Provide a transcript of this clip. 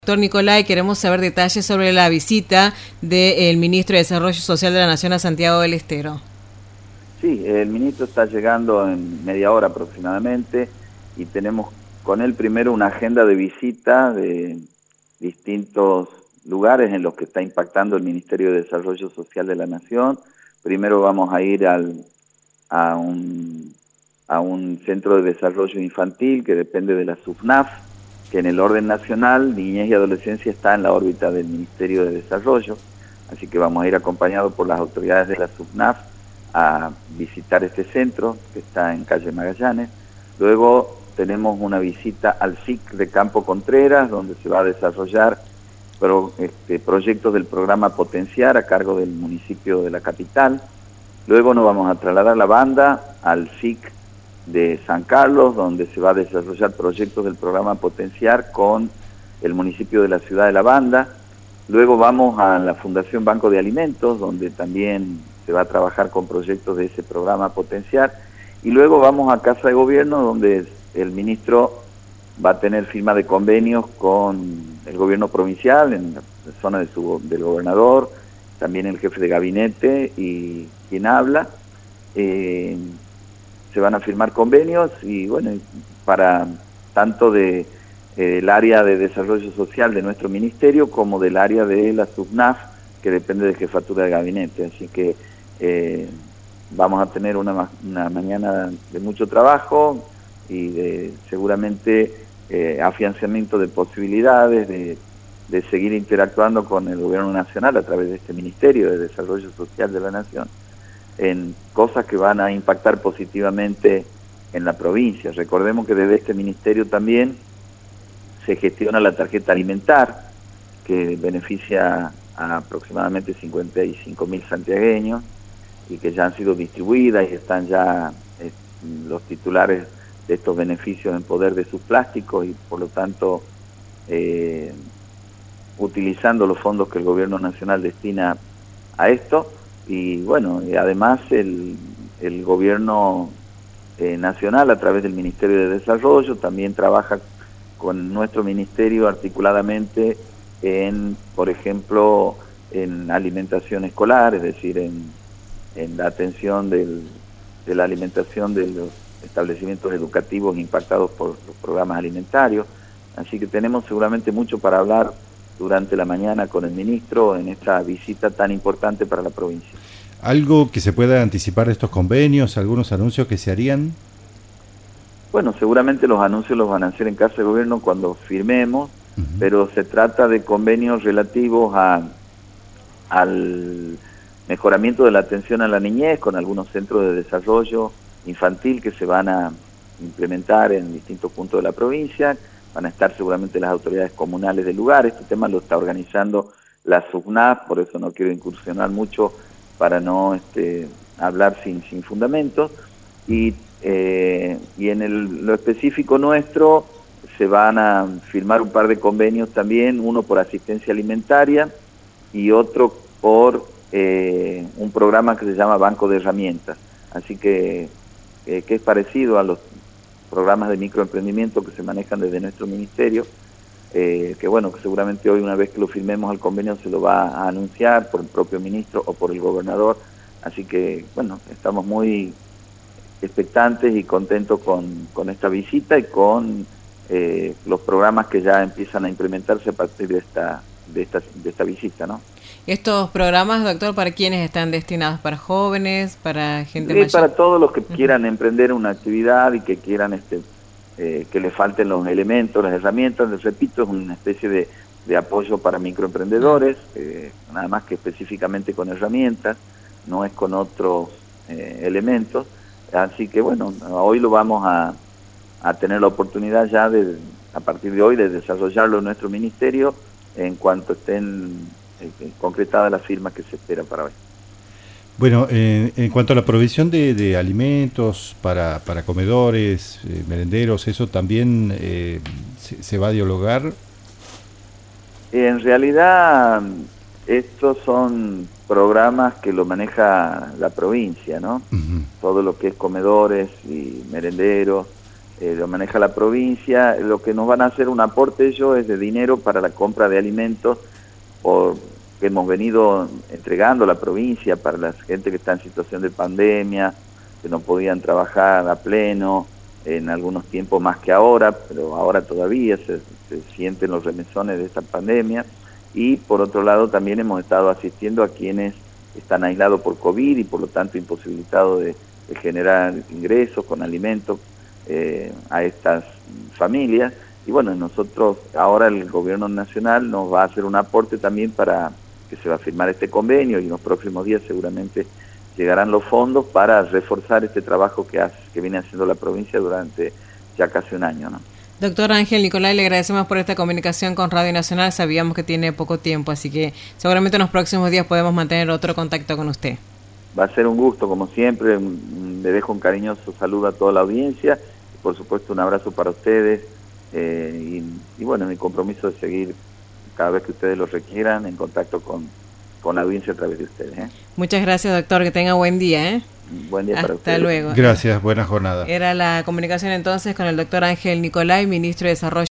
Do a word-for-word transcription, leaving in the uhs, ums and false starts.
Doctor Nicolai, queremos saber detalles sobre la visita del Ministro de Desarrollo Social de la Nación a Santiago del Estero. Sí, el ministro está llegando en media hora aproximadamente y tenemos con él primero una agenda de visita de distintos lugares en los que está impactando el Ministerio de Desarrollo Social de la Nación. Primero vamos a ir al, a, un, a un centro de desarrollo infantil que depende de la SUFNAF, que en el orden nacional, niñez y adolescencia está en la órbita del Ministerio de Desarrollo, así que vamos a ir acompañados por las autoridades de la SUFNAF a visitar este centro, que está en calle Magallanes. Luego tenemos una visita al S I C de Campo Contreras, donde se va a desarrollar pro, este, proyectos del programa Potenciar a cargo del municipio de la capital. Luego nos vamos a trasladar la banda al S I C de San Carlos, donde se va a desarrollar proyectos del programa Potenciar con el municipio de la ciudad de La Banda. Luego vamos a la Fundación Banco de Alimentos, donde también se va a trabajar con proyectos de ese programa Potenciar. Y luego vamos a Casa de Gobierno, donde el ministro va a tener firma de convenios con el gobierno provincial, en la zona de su, del gobernador, también el jefe de gabinete y quien habla. Eh, se van a firmar convenios y bueno, para tanto de eh, el área de desarrollo social de nuestro ministerio como del área de la SUFNAF, que depende de jefatura de gabinete. Así que eh, vamos a tener una, una mañana de mucho trabajo y de seguramente eh, afianzamiento de posibilidades de, de seguir interactuando con el gobierno nacional a través de este Ministerio de Desarrollo Social de la Nación, en cosas que van a impactar positivamente en la provincia. Recordemos que desde este ministerio también se gestiona la tarjeta alimentar, que beneficia a aproximadamente cincuenta y cinco mil santiagueños y que ya han sido distribuidas y están ya eh, los titulares de estos beneficios en poder de sus plásticos y por lo tanto eh, utilizando los fondos que el gobierno nacional destina a esto. Y bueno, y además el, el gobierno eh, nacional a través del Ministerio de Desarrollo también trabaja con nuestro ministerio articuladamente en, por ejemplo, en alimentación escolar, es decir, en, en la atención del, de la alimentación de los establecimientos educativos impactados por los programas alimentarios. Así que tenemos seguramente mucho para hablar durante la mañana con el ministro en esta visita tan importante para la provincia. ¿Algo que se pueda anticipar de estos convenios, algunos anuncios que se harían? Bueno, seguramente los anuncios los van a hacer en Casa de Gobierno cuando firmemos, uh-huh. Pero se trata de convenios relativos a, al mejoramiento de la atención a la niñez con algunos centros de desarrollo infantil que se van a implementar en distintos puntos de la provincia. Van a estar seguramente las autoridades comunales del lugar. Este tema lo está organizando la SUFNAF, por eso no quiero incursionar mucho para no este, hablar sin, sin fundamentos. Y, eh, y en el, lo específico nuestro se van a firmar un par de convenios también, uno por asistencia alimentaria y otro por eh, un programa que se llama Banco de Herramientas. Así que, eh, que es parecido a los programas de microemprendimiento que se manejan desde nuestro ministerio, eh, que bueno, que seguramente hoy una vez que lo firmemos al convenio se lo va a anunciar por el propio ministro o por el gobernador, así que bueno, estamos muy expectantes y contentos con, con esta visita y con eh, los programas que ya empiezan a implementarse a partir de esta, de esta, de esta visita, ¿no? ¿Estos programas, doctor, para quiénes están destinados? ¿Para jóvenes? ¿Para gente sí, mayor? Para todos los que quieran uh-huh. emprender una actividad y que quieran este, eh, que les falten los elementos, las herramientas. Les repito, es una especie de, de apoyo para microemprendedores, eh, nada más que específicamente con herramientas, no es con otros eh, elementos. Así que bueno, hoy lo vamos a, a tener la oportunidad ya de, a partir de hoy, de desarrollarlo en nuestro ministerio en cuanto estén concretada la firma que se espera para hoy. Bueno, eh, en cuanto a la provisión de, de alimentos para, para comedores, eh, merenderos, ¿eso también eh, se, se va a dialogar? En realidad, estos son programas que lo maneja la provincia, ¿no? Uh-huh. Todo lo que es comedores y merenderos, eh, lo maneja la provincia. Lo que nos van a hacer un aporte ellos es de dinero para la compra de alimentos por, que hemos venido entregando a la provincia para la gente que está en situación de pandemia, que no podían trabajar a pleno, en algunos tiempos más que ahora, pero ahora todavía se, se sienten los remesones de esta pandemia. Y por otro lado también hemos estado asistiendo a quienes están aislados por COVID y por lo tanto imposibilitados de, de generar ingresos con alimentos eh, a estas familias. Y bueno, nosotros ahora el gobierno nacional nos va a hacer un aporte también para que se va a firmar este convenio y en los próximos días seguramente llegarán los fondos para reforzar este trabajo que, hace, que viene haciendo la provincia durante ya casi un año, ¿no? Doctor Ángel Nicolai, le agradecemos por esta comunicación con Radio Nacional. Sabíamos que tiene poco tiempo, así que seguramente en los próximos días podemos mantener otro contacto con usted. Va a ser un gusto, como siempre. Le dejo un cariñoso saludo a toda la audiencia y por supuesto un abrazo para ustedes eh, y, y bueno, mi compromiso de seguir cada vez que ustedes lo requieran en contacto con, con la audiencia a través de ustedes. ¿eh? Muchas gracias, doctor. Que tenga buen día. ¿eh? Buen día para ustedes. Hasta luego. Gracias, buena jornada. Era la comunicación entonces con el doctor Ángel Nicolai, ministro de Desarrollo